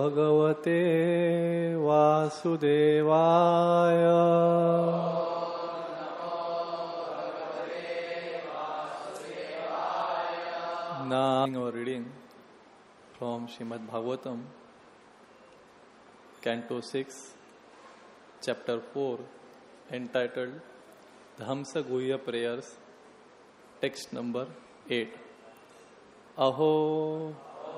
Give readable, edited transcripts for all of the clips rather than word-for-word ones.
भगवते वासुदेवाय. Now our reading from Srimad Bhagavatam, Canto 6, Chapter 4, entitled Dhamsa Guhya Prayers, text number 8. Aho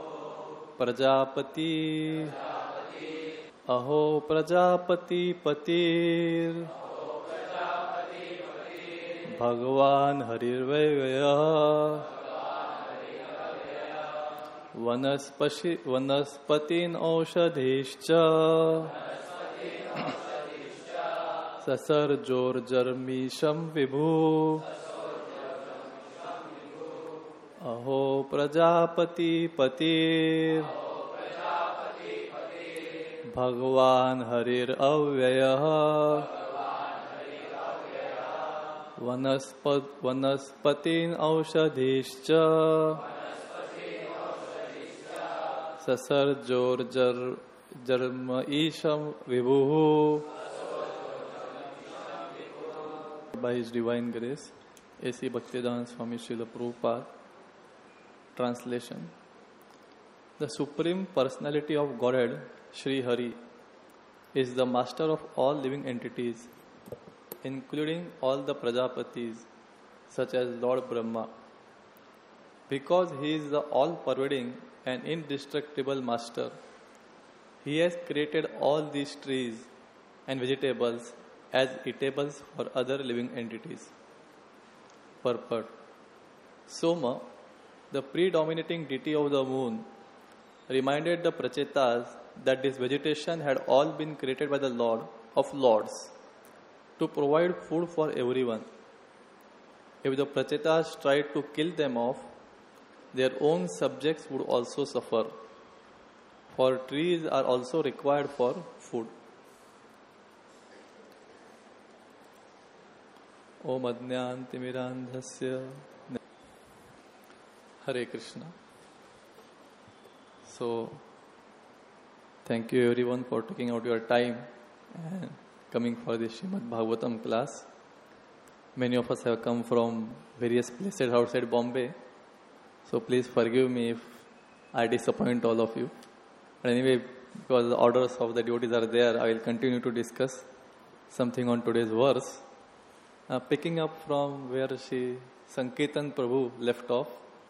Prajapati, Aho Prajapati Patir, Bhagavan Harirvaya, Vanaspatin Aushadhishcha, Sasarjor Jarmisham Vibhu, Aho Prajapati Patir, Bhagavan Harir Avyaya, Vanaspatin Aushadhishcha, Sasarjor Jarma Isham Vibhu. By His Divine Grace, A.C. Bhaktivedanta Swami Srila Prabhupada. Translation. The Supreme Personality of Godhead, Sri Hari, is the master of all living entities, including all the Prajapatis, such as Lord Brahma. Because He is the all-pervading and indestructible master, He has created all these trees and vegetables as eatables for other living entities. Purport. Soma, the predominating deity of the moon, reminded the Prachetas that this vegetation had all been created by the Lord of Lords to provide food for everyone. If the Prachetas tried to kill them off, their own subjects would also suffer, for trees are also required for food. Om Adnyantimirandhasya. Hare Krishna. So, thank you everyone for taking out your time and coming for this Srimad Bhagavatam class. Many of us have come from various places outside Bombay. So please forgive me if I disappoint all of you. But anyway, because the orders of the devotees are there, I will continue to discuss something on today's verse. Picking up from where Shri Sankirtan Prabhu left off.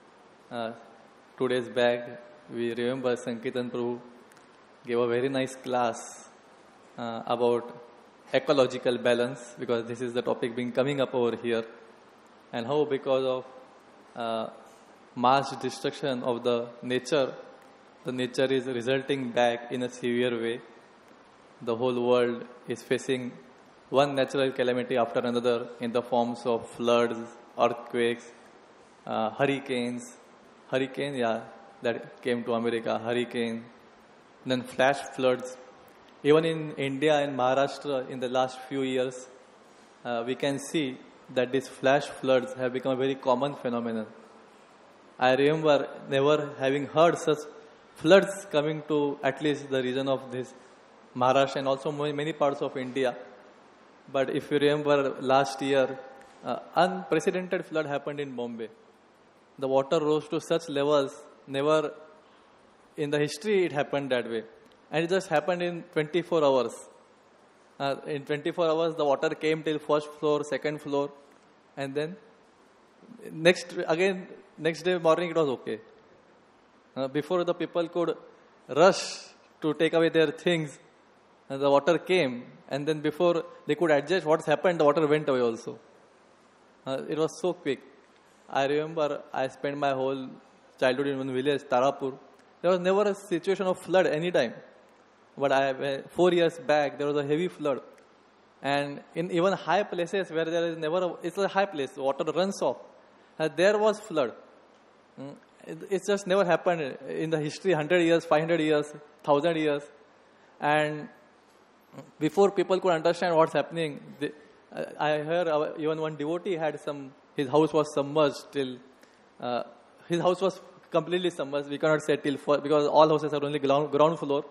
2 days back, we remember Sankirtan Prabhu gave a very nice class about ecological balance, because this is the topic being coming up over here, and how because of mass destruction of the nature is resulting back in a severe way. The whole world is facing one natural calamity after another in the forms of floods, earthquakes, hurricanes, that came to America, hurricane, then flash floods. Even in India and Maharashtra in the last few years, we can see that these flash floods have become a very common phenomenon. I remember never having heard such floods coming to at least the region of this Maharashtra and also many parts of India. But if you remember last year, unprecedented flood happened in Bombay. The water rose to such levels, never in the history it happened that way. And it just happened in 24 hours. In 24 hours, the water came till first floor, second floor, and then next day morning it was okay. Before the people could rush to take away their things, the water came, and then before they could adjust what's happened, the water went away also. It was so quick. I remember I spent my whole childhood in one village, Tarapur. There was never a situation of flood any time. But 4 years back, there was a heavy flood. And in even high places where there is it's a high place, water runs off. There was flood. It's just never happened in the history, 100 years, 500 years, 1000 years. And before people could understand what's happening, I heard even one devotee had his house was submerged till, his house was completely submerged. We cannot say till, because all houses are only ground floor.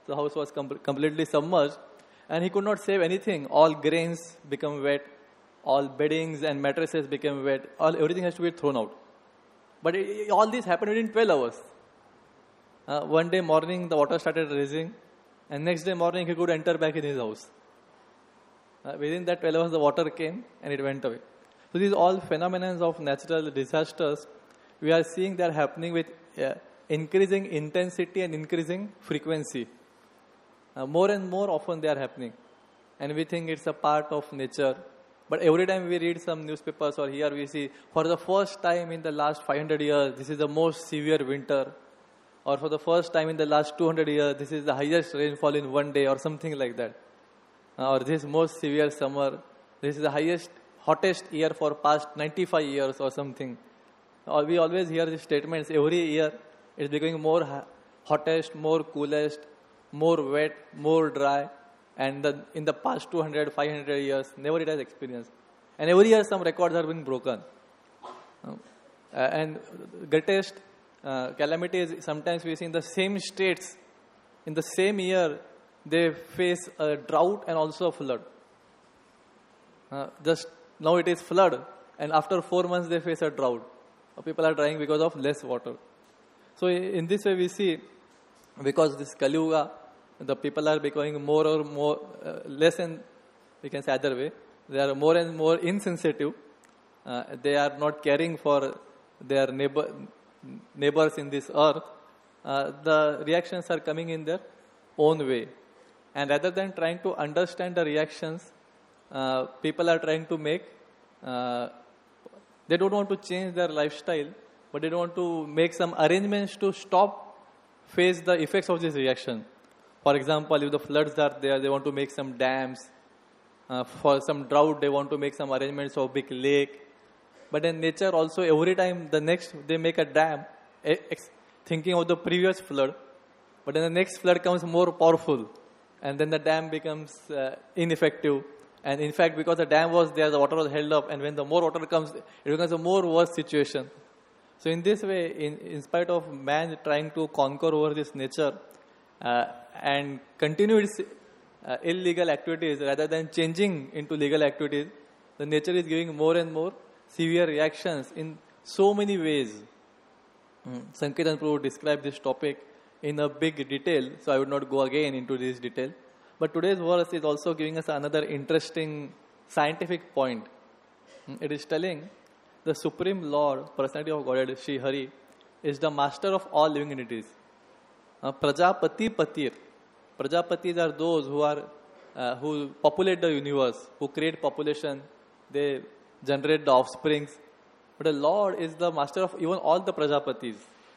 The house was completely submerged, and he could not save anything. All grains become wet, all beddings and mattresses became wet, everything has to be thrown out. But all this happened within 12 hours. One day morning, the water started rising, and next day morning, he could enter back in his house. Within that 12 hours, the water came and it went away. So these all phenomena of natural disasters, we are seeing they are happening with increasing intensity and increasing frequency. More and more often they are happening. And we think it's a part of nature. But every time we read some newspapers or here we see, for the first time in the last 500 years, this is the most severe winter. Or for the first time in the last 200 years, this is the highest rainfall in one day or something like that. Or this most severe summer, this is the hottest year for past 95 years or something. We always hear these statements. Every year it's becoming more hottest, more coolest, more wet, more dry. And in the past 200, 500 years, never it has experienced. And every year some records are being broken. And greatest calamity is sometimes we see in the same states, in the same year, they face a drought and also a flood. Just now it is flood, and after 4 months they face a drought. People are dying because of less water. So in this way we see, because this Kali Yuga, the people are becoming more or more, less and we can say other way, they are more and more insensitive. They are not caring for their neighbors in this earth. The reactions are coming in their own way. And rather than trying to understand the reactions, people are trying to make, they don't want to change their lifestyle, but they don't want to make some arrangements to face the effects of this reaction. For example, if the floods are there, they want to make some dams. For some drought, they want to make some arrangements of big lake. But in nature also, every time they make a dam, thinking of the previous flood, but then the next flood comes more powerful. And then the dam becomes ineffective. And in fact, because the dam was there, the water was held up. And when the more water comes, it becomes a more worse situation. So in this way, in spite of man trying to conquer over this nature and continue its illegal activities rather than changing into legal activities, the nature is giving more and more severe reactions in so many ways. Sanketan Prabhu described this topic in a big detail, so I would not go again into this detail. But today's verse is also giving us another interesting scientific point. It is telling the Supreme Lord, Personality of Godhead, Shri Hari, is the master of all living entities. Prajapati Patir. Prajapatis are those who populate the universe, who create population, they generate the offsprings. But the Lord is the master of even all the Prajapatis.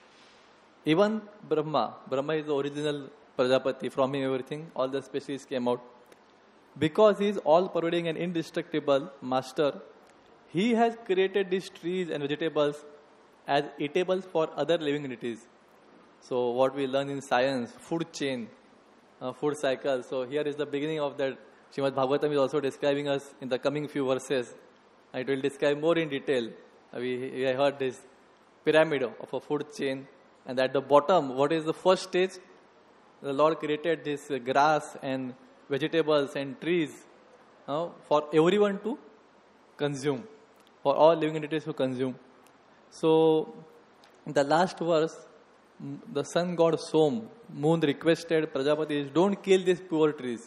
Even Brahma is the original Prajapati, from him everything, all the species came out. Because he is all-pervading and indestructible master, he has created these trees and vegetables as eatables for other living entities. So what we learn in science, food chain, food cycle. So here is the beginning of that. Srimad Bhagavatam is also describing us in the coming few verses. It will describe more in detail. We heard this pyramid of a food chain. And at the bottom, what is the first stage? The Lord created this grass and vegetables and trees for everyone to consume, for all living entities to consume. So, in the last verse, the sun god Som, moon requested Prajapatis, don't kill these poor trees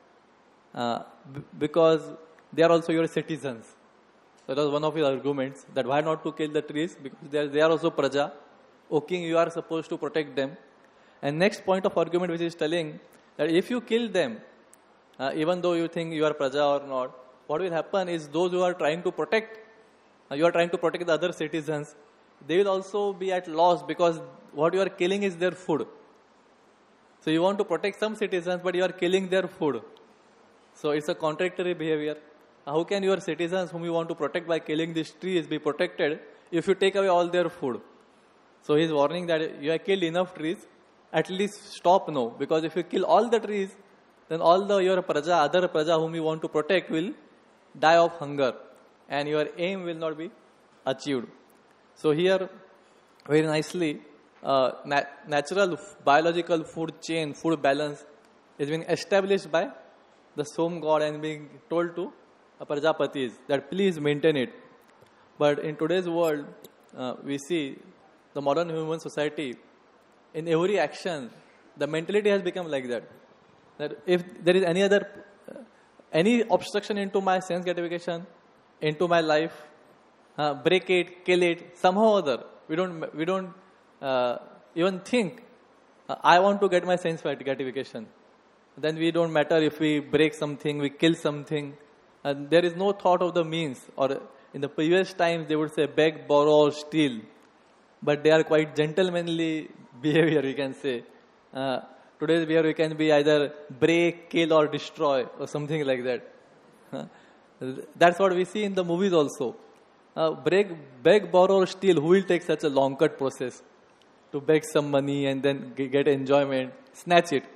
because they are also your citizens. That was one of his arguments, that why not to kill the trees? Because they are also Praja. O king, you are supposed to protect them. And next point of argument which is telling that if you kill them, even though you think you are Praja or not, what will happen is those who are trying to protect, you are trying to protect the other citizens, they will also be at loss because what you are killing is their food. So you want to protect some citizens, but you are killing their food. So it's a contradictory behavior. How can your citizens whom you want to protect by killing these trees be protected if you take away all their food? So he's warning that you have killed enough trees, at least stop now. Because if you kill all the trees, then all your praja, other praja whom you want to protect will die of hunger. And your aim will not be achieved. So here, very nicely, natural biological food chain, food balance is being established by the Som god and being told to Prajapatis that please maintain it. But in today's world, we see the modern human society, in every action, the mentality has become like that. That if there is any obstruction into my sense gratification, into my life, break it, kill it, somehow or other. We don't even think, I want to get my sense gratification. Then we don't matter if we break something, we kill something. And there is no thought of the means. Or in the previous times, they would say beg, borrow, or steal. But they are quite gentlemanly behavior, we can say. Today's behavior can be either break, kill, or destroy, or something like that. That's what we see in the movies also. Beg, borrow, or steal. Who will take such a long cut process to beg some money and then get enjoyment? Snatch it.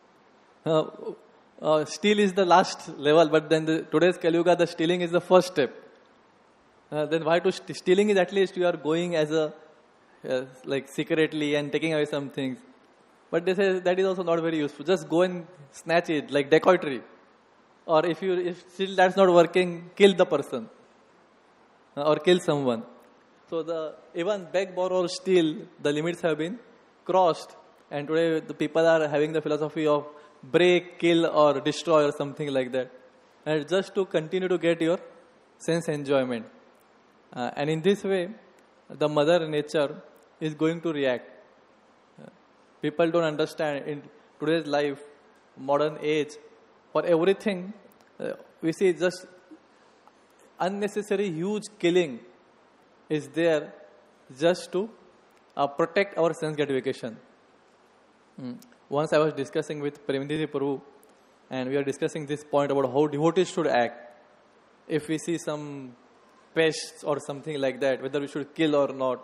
Steal is the last level, but then today's Kali Yuga, the stealing is the first step. Then why to stealing is at least you are going as like secretly and taking away some things. But they say that is also not very useful. Just go and snatch it like dacoitry. Or if still that's not working, kill the person. Or kill someone. So even beg, borrow, or steal, the limits have been crossed. And today the people are having the philosophy of break, kill, or destroy, or something like that. And just to continue to get your sense enjoyment. And in this way, the mother nature is going to react. People don't understand in today's life, modern age, for everything, we see just unnecessary huge killing is there just to protect our sense gratification. Once I was discussing with Premindiji Prabhu, and we are discussing this point about how devotees should act. If we see some pests or something like that, whether we should kill or not.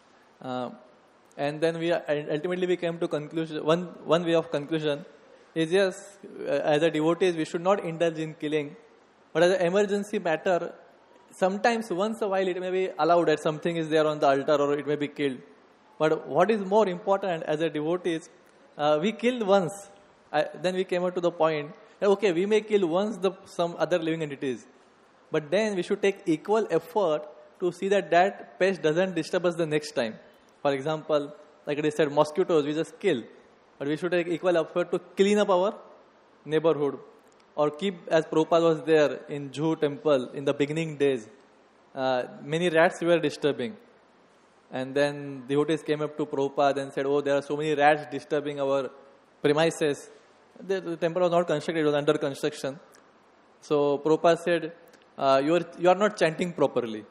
And then ultimately we came to conclusion. One way of conclusion is yes, as a devotees we should not indulge in killing, but as an emergency matter, sometimes once a while it may be allowed that something is there on the altar or it may be killed. But what is more important as a devotees, we killed once. Then we came out to the point that okay, we may kill once some other living entities, but then we should take equal effort to see that pest doesn't disturb us the next time. For example, like I said, mosquitoes, we just kill. But we should take equal effort to clean up our neighborhood. Or keep, as Prabhupada was there in Juhu temple in the beginning days, many rats were disturbing. And then devotees came up to Prabhupada and said, oh, there are so many rats disturbing our premises. The temple was not constructed, it was under construction. So Prabhupada said, you are not chanting properly.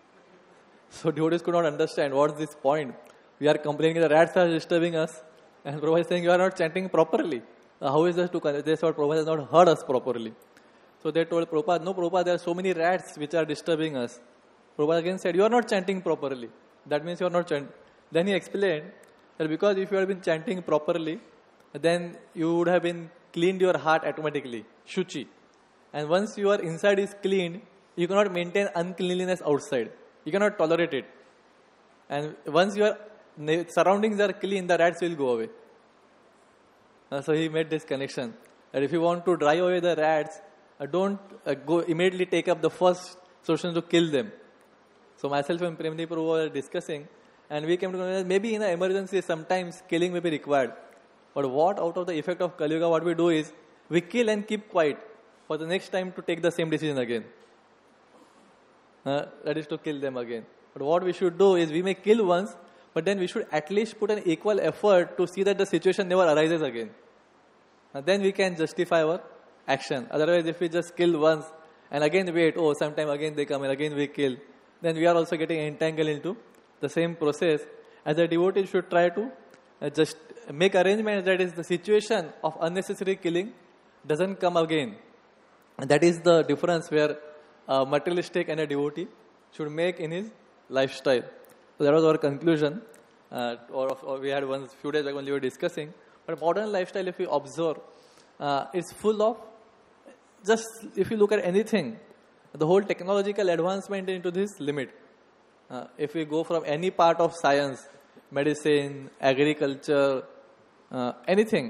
So devotees could not understand what's this point. We are complaining the rats are disturbing us, and Prabhupada is saying you are not chanting properly. How is this to? They thought Prabhupada has not heard us properly. So they told Prabhupada, no Prabhupada, there are so many rats which are disturbing us. Prabhupada again said, you are not chanting properly. That means you are not chanting. Then he explained that because if you had been chanting properly, then you would have been cleaned your heart automatically, shuchi. And once your inside is cleaned, you cannot maintain uncleanliness outside. You cannot tolerate it. And once your surroundings are clean, the rats will go away. So he made this connection. That if you want to drive away the rats, don't go immediately take up the first solution to kill them. So myself and Premindiji Prabhu were discussing, and we came to know that maybe in an emergency, sometimes killing may be required. But what out of the effect of Kali Yuga, what we do is, we kill and keep quiet for the next time to take the same decision again. That is to kill them again. But what we should do is, we may kill once, but then we should at least put an equal effort to see that the situation never arises again. And then we can justify our action. Otherwise, if we just kill once and again wait, sometime again they come and again we kill, then we are also getting entangled into the same process. As a devotee, should try to just make arrangements that is the situation of unnecessary killing doesn't come again. And that is the difference where a materialistic and a devotee should make in his lifestyle. So that was our conclusion. Or we had one few days ago when we were discussing. But modern lifestyle, if we observe, is full of just, if you look at anything, the whole technological advancement into this limit. If we go from any part of science, medicine, agriculture, anything,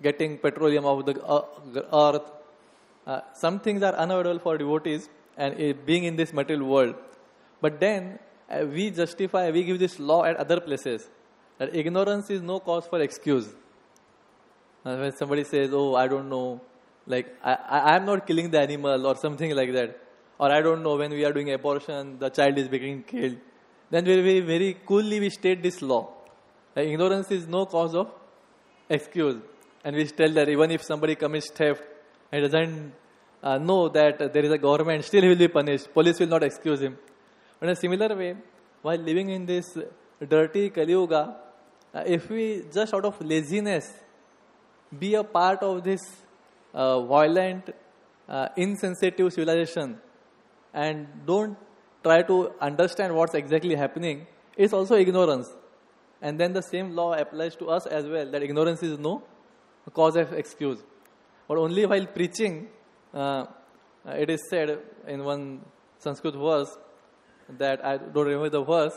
getting petroleum out of the earth. Some things are unavoidable for devotees and being in this material world. But then we give this law at other places that ignorance is no cause for excuse. When somebody says, oh, I don't know, like I am not killing the animal or something like that, or I don't know, when we are doing abortion, the child is being killed, then very coolly we state this law. Like ignorance is no cause of excuse. And we tell that even if somebody commits theft and doesn't know that there is a government, still he will be punished. Police will not excuse him. But in a similar way, while living in this dirty Kali Yuga, if we just out of laziness be a part of this violent, insensitive civilization and don't try to understand what's exactly happening, it's also ignorance. And then the same law applies to us as well, that ignorance is no cause of excuse. But only while preaching, it is said in one Sanskrit verse, that I don't remember the verse,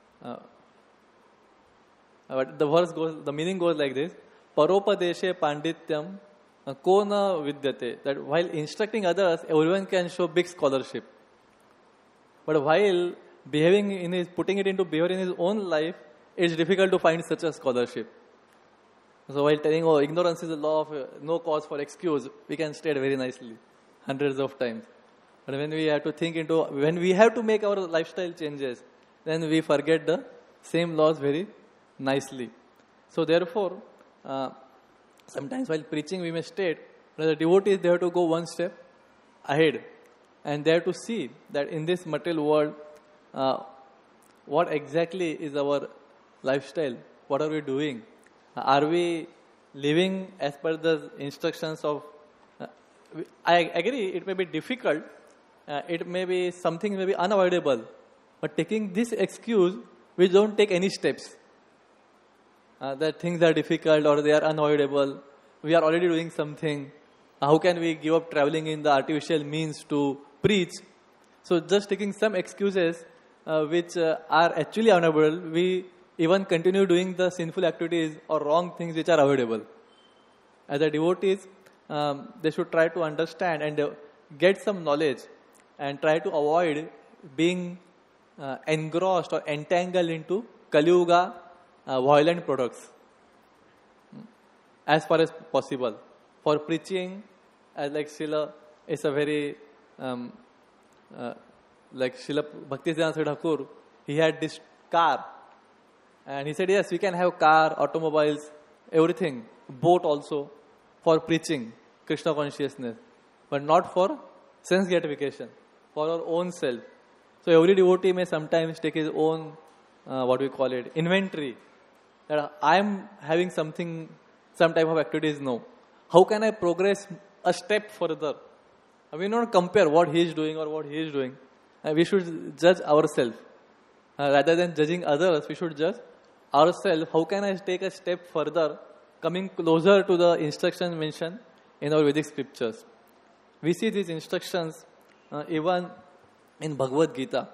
but the meaning goes like this: Paropadeshe pandityam ko na vidyate. That while instructing others, everyone can show big scholarship. But while putting it into behavior in his own life, it's difficult to find such a scholarship. So while telling, oh, ignorance is a law of no cause for excuse, we can state very nicely, hundreds of times. But when we have to make our lifestyle changes, then we forget the same laws very nicely. So therefore, sometimes while preaching we may state that the devotees, they have to go one step ahead. And they have to see that in this material world, what exactly is our lifestyle? What are we doing? Are we living as per the instructions of... I agree, it may be difficult. It may be something may be unavoidable. But taking this excuse, we don't take any steps. That things are difficult or they are unavoidable. We are already doing something. How can we give up traveling in the artificial means to preach? So just taking some excuses which are actually unavoidable, we even continue doing the sinful activities or wrong things which are avoidable. As a devotees, they should try to understand and get some knowledge and try to avoid being engrossed or entangled into Kali Yuga violent products as far as possible. For preaching, like Srila is a very like Srila Bhaktisiddhanta Thakur, he had this car, and he said, yes, we can have car, automobiles, everything, boat also, for preaching Krishna consciousness, but not for sense gratification, for our own self. So every devotee may sometimes take his own, inventory, that I am having some type of activities now. How can I progress a step further? We not compare what he is doing or what he is doing. We should judge ourselves. Rather than judging others, we should judge ourselves. How can I take a step further, coming closer to the instructions mentioned in our Vedic scriptures? We see these instructions even in Bhagavad Gita.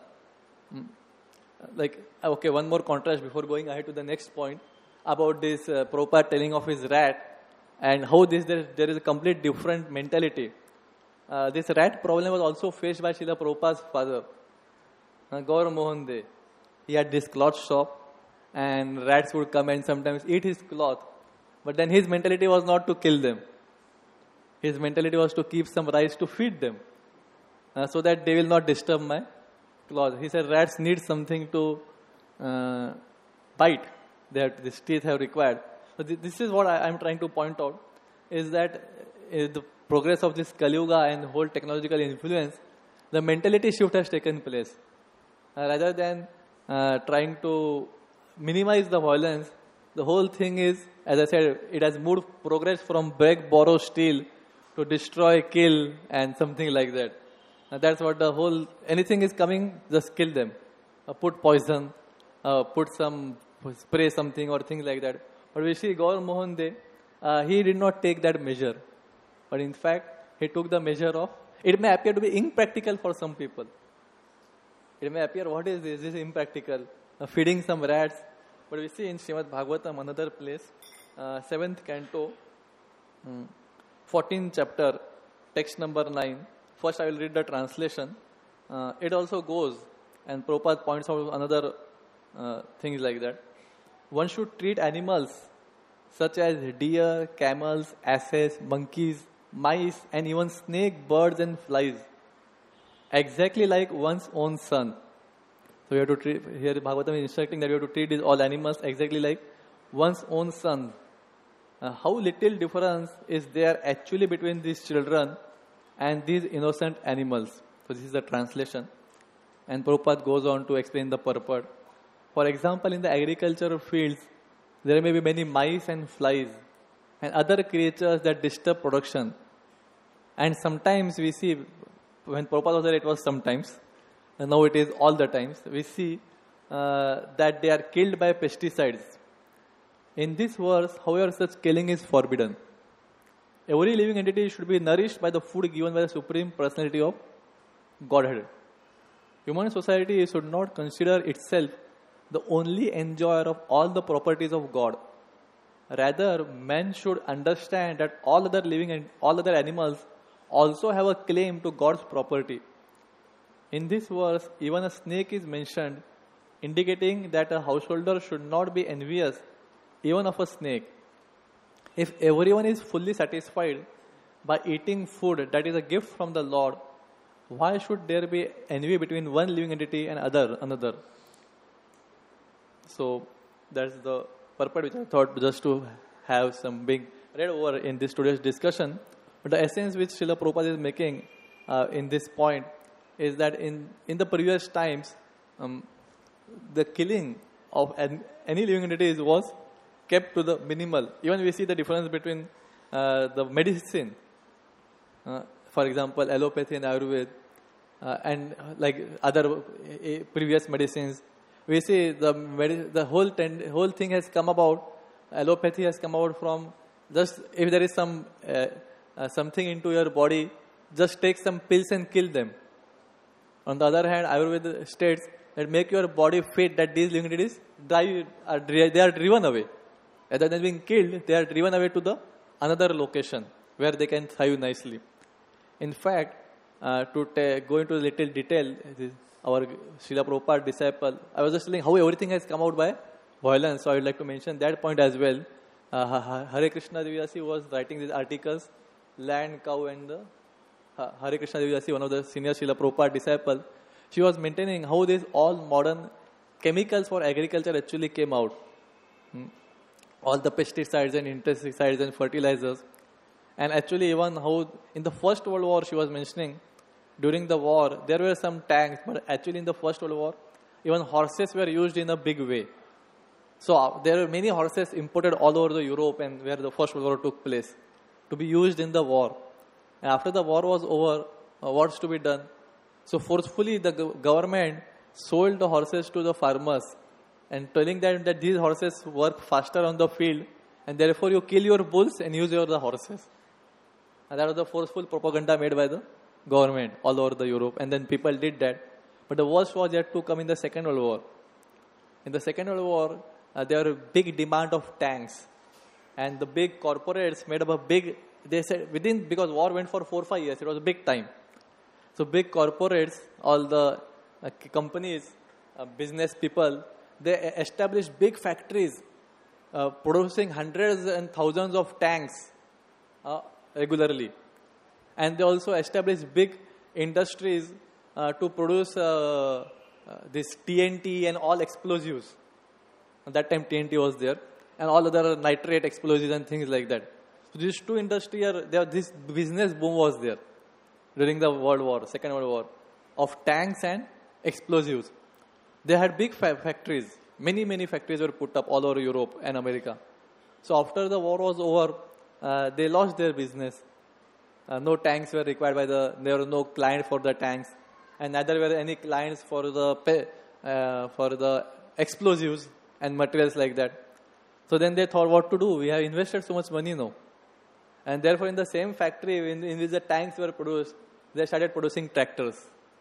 One more contrast before going ahead to the next point about this Prabhupada telling of his rat and how there is a complete different mentality. This rat problem was also faced by Srila Prabhupada's father, Gaur Mohan De. He had this cloth shop and rats would come and sometimes eat his cloth. But then his mentality was not to kill them. His mentality was to keep some rice to feed them so that they will not disturb my cloth. He said rats need something to bite. These teeth have required. So this is what I am trying to point out, is that the progress of this Kali Yuga and whole technological influence, the mentality shift has taken place. Rather than trying to minimize the violence, the whole thing is, as I said, it has moved progress from beg, borrow, steal to destroy, kill and something like that. That's what the whole, anything is coming, just kill them. Put poison, put some, spray something or things like that. But we see Gaur Mohan De, he did not take that measure. But in fact, he took the measure of, it may appear to be impractical for some people. It may appear, what is this? This is impractical. Feeding some rats. But we see in Srimad Bhagavatam, another place, 7th canto, 14th chapter, text number 9. First, I will read the translation. It also goes, and Prabhupada points out another things like that. One should treat animals such as deer, camels, asses, monkeys, mice, and even snake, birds, and flies exactly like one's own son. So we have to treat, here Bhagavatam is instructing that we have to treat these all animals exactly like one's own son. How little difference is there actually between these children and these innocent animals? So this is the translation. And Prabhupada goes on to explain the purport. For example, in the agricultural fields, there may be many mice and flies and other creatures that disturb production. And sometimes we see, when Prabhupada was there, it was sometimes, and now it is all the times, we see that they are killed by pesticides. In this verse, however, such killing is forbidden. Every living entity should be nourished by the food given by the Supreme Personality of Godhead. Human society should not consider itself the only enjoyer of all the properties of God. Rather, men should understand that all other living and all other animals also have a claim to God's property. In this verse, even a snake is mentioned, indicating that a householder should not be envious even of a snake. If everyone is fully satisfied by eating food that is a gift from the Lord, why should there be envy between one living entity and another? So that's the purpose which I thought just to have some being read over in this today's discussion. But the essence which Srila Prabhupada is making in this point is that in the previous times, the killing of any living entity was kept to the minimal. Even we see the difference between the medicine, for example, allopathy and Ayurveda, and like other previous medicines. We see the whole thing has come about. Allopathy has come about from just if there is some something into your body, just take some pills and kill them. On the other hand, Ayurveda states that make your body fit, that these living entities they are driven away. Rather than being killed, they are driven away to the another location where they can thrive nicely. In fact, to go into little detail, our Srila Prabhupada disciple, I was just telling how everything has come out by violence. So I would like to mention that point as well. Hare Krishna Devidasi was writing these articles, Land, Cow, and the Hare Krishna Devidasi, one of the senior Srila Prabhupada disciple. She was maintaining how these all modern chemicals for agriculture actually came out. All the pesticides and insecticides and fertilizers. And actually even how in the First World War she was mentioning, during the war there were some tanks, but actually in the First World War even horses were used in a big way. So there were many horses imported all over the Europe and where the First World War took place to be used in the war. And after the war was over, what's to be done? So forcefully the government sold the horses to the farmers and telling them that these horses work faster on the field and therefore you kill your bulls and use the horses. And that was the forceful propaganda made by the government all over the Europe, and then people did that. But the worst was yet to come in the Second World War. In the Second World War, there were big demand of tanks, and the big corporates made up a big, they said because war went for 4 or 5 years, it was a big time. So big corporates, all the companies, business people, they established big factories producing hundreds and thousands of tanks regularly. And they also established big industries to produce this TNT and all explosives. At that time TNT was there. And all other nitrate explosives and things like that. So these two industries, this business boom was there during the World War, Second World War, of tanks and explosives. They had big factories. Many factories were put up all over Europe and America. So after the war was over, they lost their business. No tanks were required there were no client for the tanks, and neither were any clients for the explosives and materials like that. So then they thought what to do. We have invested so much money now. And therefore in the same factory in which the tanks were produced, they started producing tractors.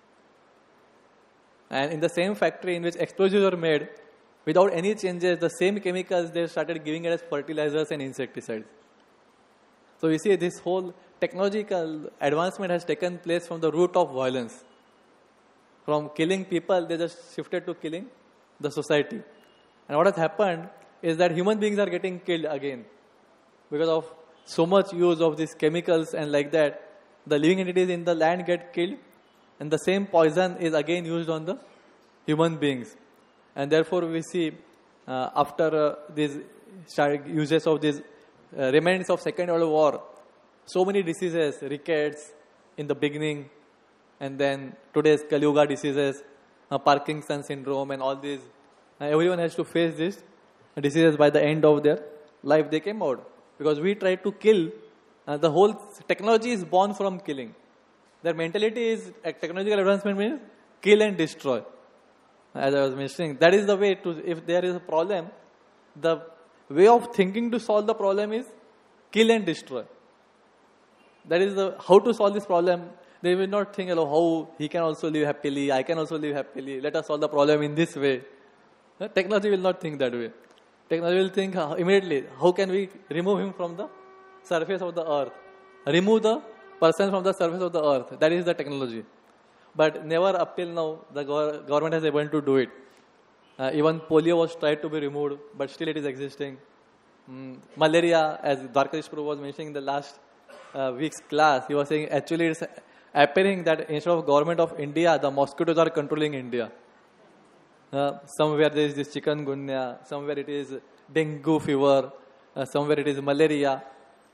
And in the same factory in which explosives were made, without any changes, the same chemicals they started giving it as fertilizers and insecticides. So we see this whole technological advancement has taken place from the root of violence. From killing people, they just shifted to killing the society. And what has happened is that human beings are getting killed again. Because of so much use of these chemicals and like that, the living entities in the land get killed, and the same poison is again used on the human beings. And therefore we see after these uses of these remnants of Second World War, so many diseases, rickets in the beginning, and then today's Kali Yuga diseases, Parkinson syndrome and all these. Everyone has to face these diseases by the end of their life. They came out because we try to kill. The whole technology is born from killing. Their mentality is, technological advancement means kill and destroy. As I was mentioning, that is the way to, if there is a problem, the way of thinking to solve the problem is kill and destroy. That is the, how to solve this problem. They will not think, how he can also live happily, I can also live happily, let us solve the problem in this way. Technology will not think that way. Technology will think immediately, how can we remove him from the surface of the earth? Remove the person from the surface of the earth. That is the technology. But never up till now, the government has able to do it. Even polio was tried to be removed, but still it is existing. Malaria, as Dwarkadish Prabhu was mentioning in the last week's class, he was saying actually it's appearing that instead of government of India, the mosquitoes are controlling India. Somewhere there is this chikungunya, somewhere it is dengue fever, somewhere it is malaria.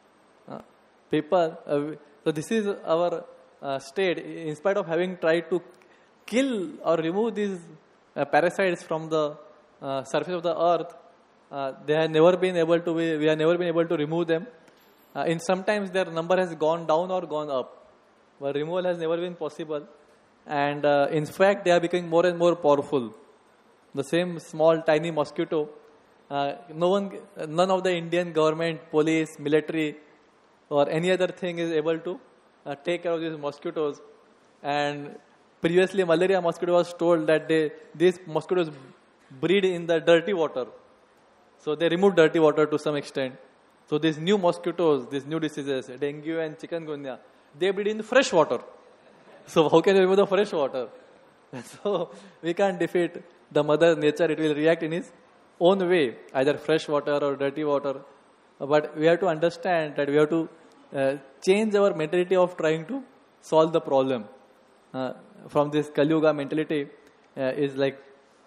So this is our state. In spite of having tried to kill or remove these parasites from the surface of the earth, we have never been able to remove them. In sometimes their number has gone down or gone up, but removal has never been possible. And in fact, they are becoming more and more powerful. The same small, tiny mosquito, none of the Indian government, police, military, or any other thing is able to take care of these mosquitoes. And previously, malaria mosquito was told that these mosquitoes breed in the dirty water. So they remove dirty water to some extent. So these new mosquitoes, these new diseases, dengue and chikungunya, they breed in fresh water. So how can you remove the fresh water? So we can't defeat the mother nature. It will react in its own way, either fresh water or dirty water. But we have to understand that we have to change our mentality of trying to solve the problem. From this Kali Yuga mentality is like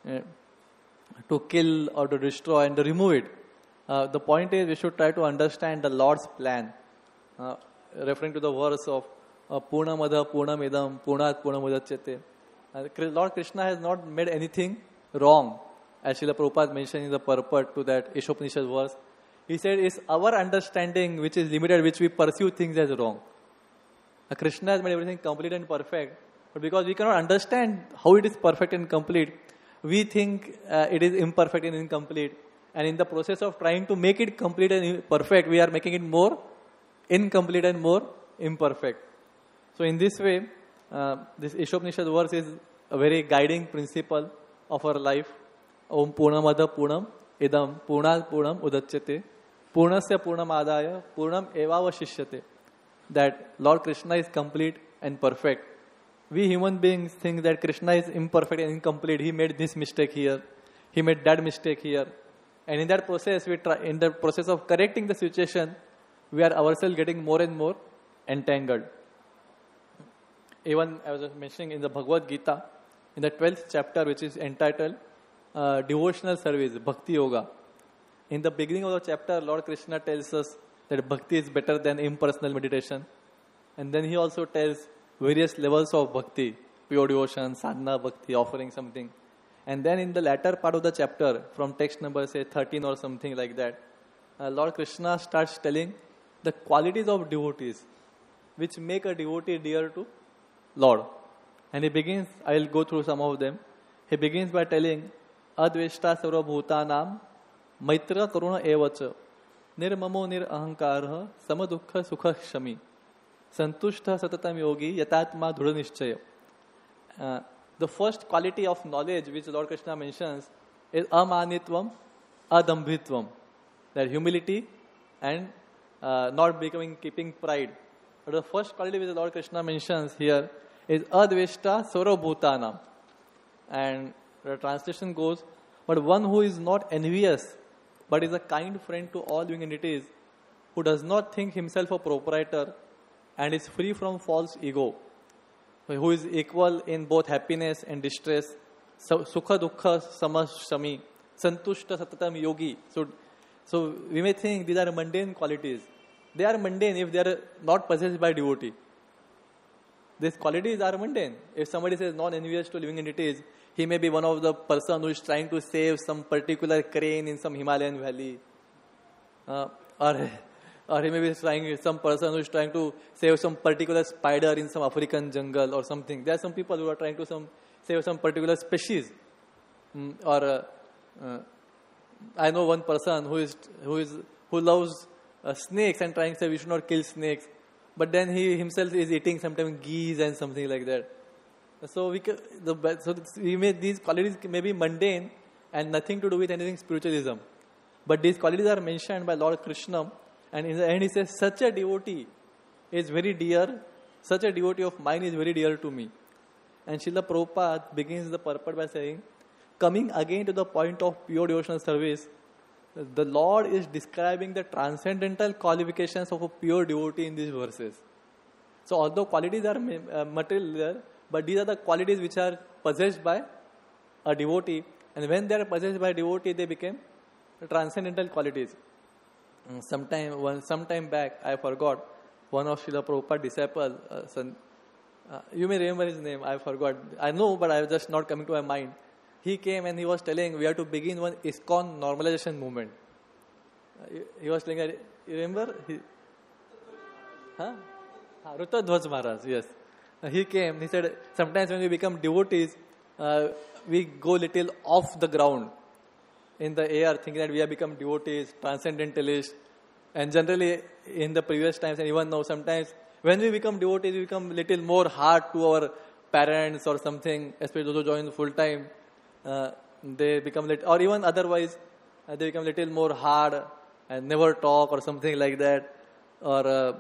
to kill or to destroy and to remove it. The point is we should try to understand the Lord's plan. Referring to the verse of Purnamada Purnamidam Purnat Purnamudachyate. Lord Krishna has not made anything wrong. As Srila Prabhupada mentioned in the purport to that Ishopanishad verse, he said it's our understanding which is limited, which we pursue things as wrong. Krishna has made everything complete and perfect, but because we cannot understand how it is perfect and complete, we think it is imperfect and incomplete. And in the process of trying to make it complete and perfect, we are making it more incomplete and more imperfect. So in this way, this Ishopanishad verse is a very guiding principle of our life. Om Purnamada Purnam Idam Purnat Purnam Udachyate Purnasya Purnam Adaya Purnam Evavashishyate. That Lord Krishna is complete and perfect. We human beings think that Krishna is imperfect and incomplete. He made this mistake here. He made that mistake here. And in that process, in the process of correcting the situation, we are ourselves getting more and more entangled. Even I was mentioning in the Bhagavad Gita, in the 12th chapter, which is entitled Devotional Service, Bhakti Yoga. In the beginning of the chapter, Lord Krishna tells us that Bhakti is better than impersonal meditation. And then he also tells various levels of Bhakti, pure devotion, sadhana Bhakti, offering something. And then in the latter part of the chapter, from text number say 13 or something like that, Lord Krishna starts telling the qualities of devotees, which make a devotee dear to Lord. And he begins, I will go through some of them. He begins by telling, Adveshta sarva bhutanam maitra karuna evacha nirmamo nirahankarha samadukha sukha shami santushta satatam yogi yatatma dhudha nishchaya. The first quality of knowledge which Lord Krishna mentions is amanitvam, adambhitvam. That humility and not keeping pride. But the first quality which the Lord Krishna mentions here is adveshta sarvabhutanam. And the translation goes, but one who is not envious, but is a kind friend to all living entities, who does not think himself a proprietor and is free from false ego, who is equal in both happiness and distress, sukha dukkha samashami, santushta satatam yogi. So we may think these are mundane qualities. They are mundane if they are not possessed by devotee. These qualities are mundane. If somebody says non-envious to living entities, he may be one of the person who is trying to save some particular crane in some Himalayan valley. Or he may be some person who is trying to save some particular spider in some African jungle or something. There are some people who are trying to save some particular species. I know one person who loves snakes and trying to say we should not kill snakes, but then he himself is eating sometimes geese and something like that. So these qualities may be mundane and nothing to do with anything spiritualism, but these qualities are mentioned by Lord Krishna, and in the end he says, such a devotee is very dear, such a devotee of mine is very dear to me. And Srila Prabhupada begins the purport by saying, coming again to the point of pure devotional service, the Lord is describing the transcendental qualifications of a pure devotee in these verses. So although qualities are material there, but these are the qualities which are possessed by a devotee, and when they are possessed by a devotee, they become transcendental qualities. Sometime back, I forgot, one of Srila Prabhupada's disciples, you may remember his name, I forgot. I know, but I was just not coming to my mind. He came and he was telling we have to begin one ISKCON normalization movement. He was telling, you remember? Ruttadhwaj Maharaj, yes. He came, he said, sometimes when we become devotees, we go little off the ground in the air, thinking that we have become devotees, transcendentalists. And generally, in the previous times, and even now, sometimes when we become devotees, we become little more hard to our parents or something, especially those who join full time. They become or even otherwise, they become little more hard and never talk or something like that. Or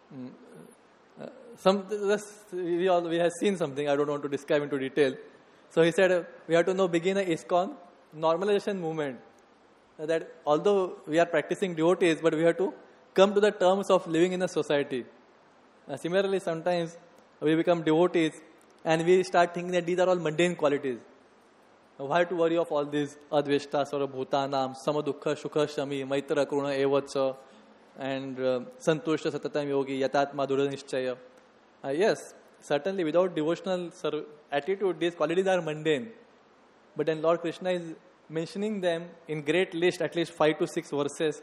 we have seen something, I don't want to describe into detail. So he said, we have to now begin a ISKCON normalization movement. That although we are practicing devotees, but we have to come to the terms of living in a society. Similarly, sometimes we become devotees and we start thinking that these are all mundane qualities. Why to worry of all these? Adveshta, sarvabhutanam, samadukha, shukha, shami, maitra, kruna, evacha, and santushta, satatam yogi, yatatma, duranishchaya. Yes, certainly without devotional attitude, these qualities are mundane. But then Lord Krishna is mentioning them in great list, at least 5 to 6 verses,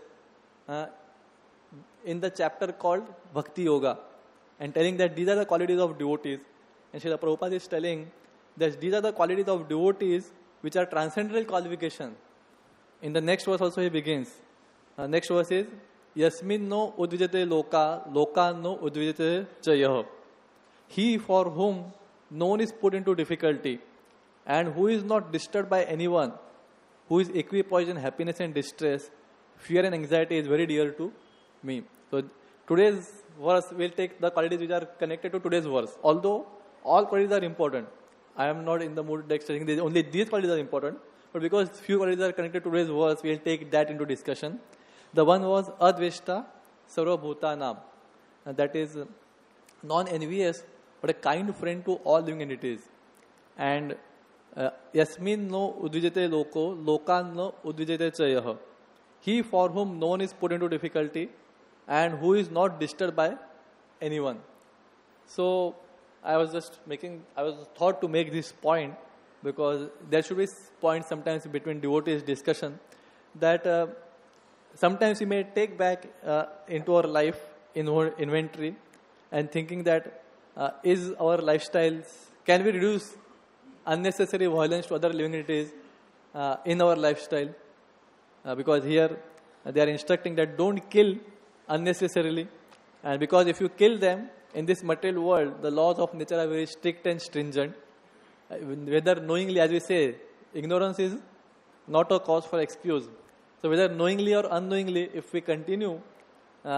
in the chapter called Bhakti Yoga, and telling that these are the qualities of devotees. And Srila Prabhupada is telling that these are the qualities of devotees which are transcendental qualification. In the next verse also he begins. Next verse is, Yasmin no udvijate loka, loka no udvijate chayah. He for whom no one is put into difficulty, and who is not disturbed by anyone, who is equipoised in happiness and distress, fear and anxiety is very dear to me. So today's verse will take the qualities which are connected to today's verse. Although all qualities are important. I am not in the mood explaining only these qualities are important, but because few qualities are connected to today's verse, we will take that into discussion. The one was Adveshta Sarvabhutanam. That is non-envious, but a kind friend to all living entities. And Yasmin no udvijate loko, lokan no udvijate chayah. He for whom no one is put into difficulty and who is not disturbed by anyone. So I was thought to make this point because there should be points sometimes between devotees discussion that sometimes we may take back into our life in our inventory and thinking that is our lifestyles, can we reduce unnecessary violence to other living entities in our lifestyle? Because here they are instructing that don't kill unnecessarily, and because if you kill them in this material world, the laws of nature are very strict and stringent. Whether knowingly, as we say, ignorance is not a cause for excuse. So whether knowingly or unknowingly, if we continue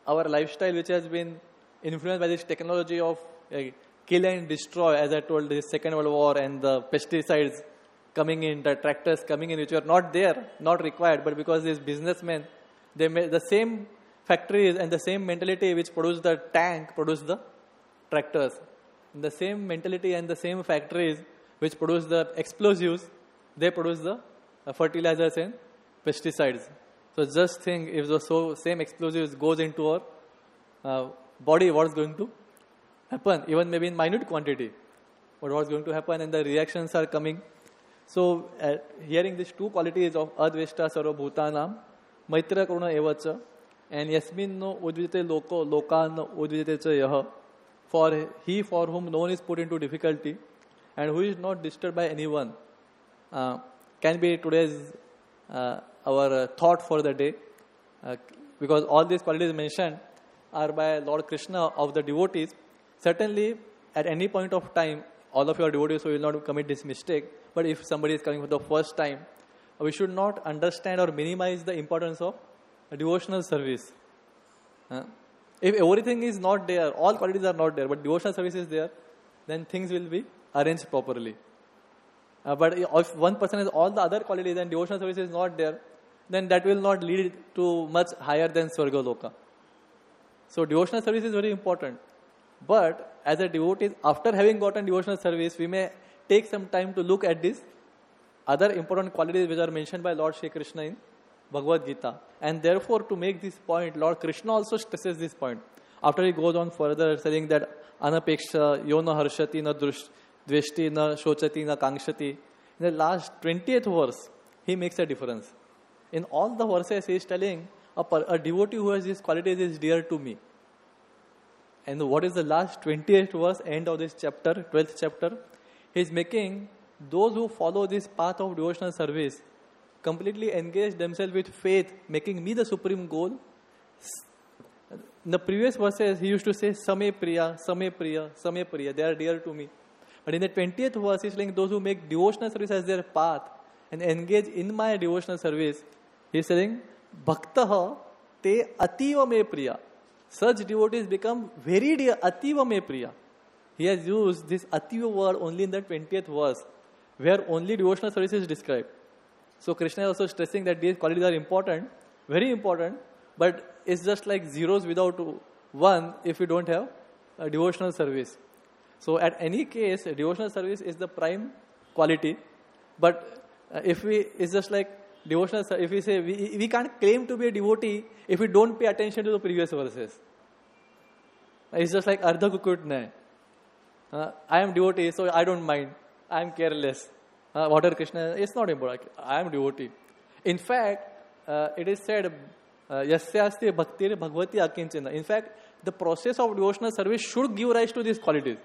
our lifestyle, which has been influenced by this technology of kill and destroy, as I told, the Second World War and the pesticides coming in, the tractors coming in, which were not there, not required, but because these businessmen, they made the same factories and the same mentality which produced the tank, produced the tractors. And the same mentality and the same factories which produce the explosives, they produce the fertilizers and pesticides. So just think, if the same explosives goes into our body, what's going to happen? Even maybe in minute quantity, but what's going to happen, and the reactions are coming. So hearing these two qualities of adveshta sarva bhutanam, maitra karuna evacha, and yasmin no udvite loko lokan udvite cha yah, for he for whom no one is put into difficulty and who is not disturbed by anyone, can be today's our thought for the day, because all these qualities mentioned are by Lord Krishna of the devotees. Certainly, at any point of time, all of your devotees will not commit this mistake. But if somebody is coming for the first time, we should not understand or minimize the importance of devotional service. If everything is not there, all qualities are not there, but devotional service is there, then things will be arranged properly. But if one person has all the other qualities and devotional service is not there, then that will not lead to much higher than Swargaloka. So devotional service is very important. But as a devotee, after having gotten devotional service, we may take some time to look at these other important qualities which are mentioned by Lord Shri Krishna in Bhagavad Gita. And therefore, to make this point, Lord Krishna also stresses this point. After he goes on further saying that anapeksha, yona harshati, na dveshti, na shochati, na kangshati. In the last 20th verse, he makes a difference. In all the verses, he is telling a devotee who has these qualities is dear to me. And what is the last 28th verse, end of this chapter, 12th chapter? He is making those who follow this path of devotional service completely engage themselves with faith, making me the supreme goal. In the previous verses, he used to say, Same Priya, Same Priya, Same Priya, they are dear to me. But in the 20th verse, he is saying those who make devotional service as their path and engage in my devotional service, he is saying, Bhaktaha te ativa me priya. Such devotees become very dear, ativa me priya. He has used this ativa word only in the 20th verse, where only devotional service is described. So Krishna is also stressing that these qualities are important, very important, but it's just like zeros without one if you don't have a devotional service. So at any case, devotional service is the prime quality, but it's just like devotional, if we say, we can't claim to be a devotee if we don't pay attention to the previous verses. It's just like Ardha Kukutne. I am devotee, so I don't mind. I am careless. What are Krishna? It's not important. I am devotee. In fact, it is said, Yasyasti bhakti bhagavati akinchana. In fact, the process of devotional service should give rise to these qualities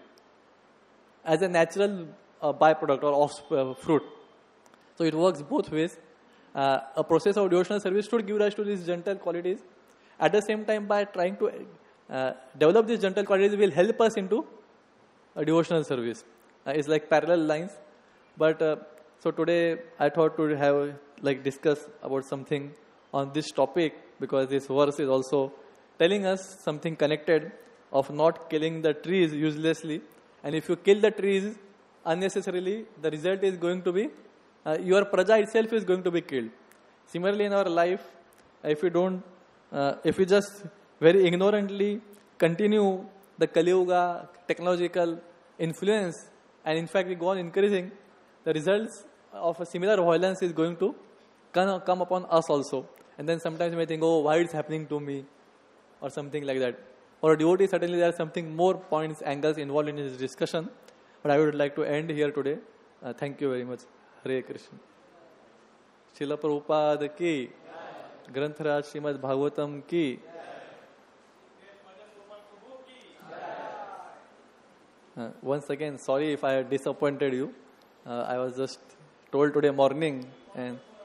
as a natural byproduct or fruit. So it works both ways. A process of devotional service should give rise to these gentle qualities. At the same time, by trying to develop these gentle qualities will help us into a devotional service. It's like parallel lines. But so today I thought to have discuss about something on this topic, because this verse is also telling us something connected of not killing the trees uselessly. And if you kill the trees unnecessarily, the result is going to be your praja itself is going to be killed. Similarly, in our life, if we just very ignorantly continue the Kali Yuga technological influence, and in fact we go on increasing, the results of a similar violence is going to come upon us also. And then sometimes you may think, oh, why it's happening to me, or something like that. For a devotee, certainly there are something more points, angles involved in this discussion. But I would like to end here today. Thank you very much. Hare Krishna. Srila Prabhupada ki, Granthraj Srimad Bhagavatam ki. Once again, sorry if I disappointed you. I was just told today morning, and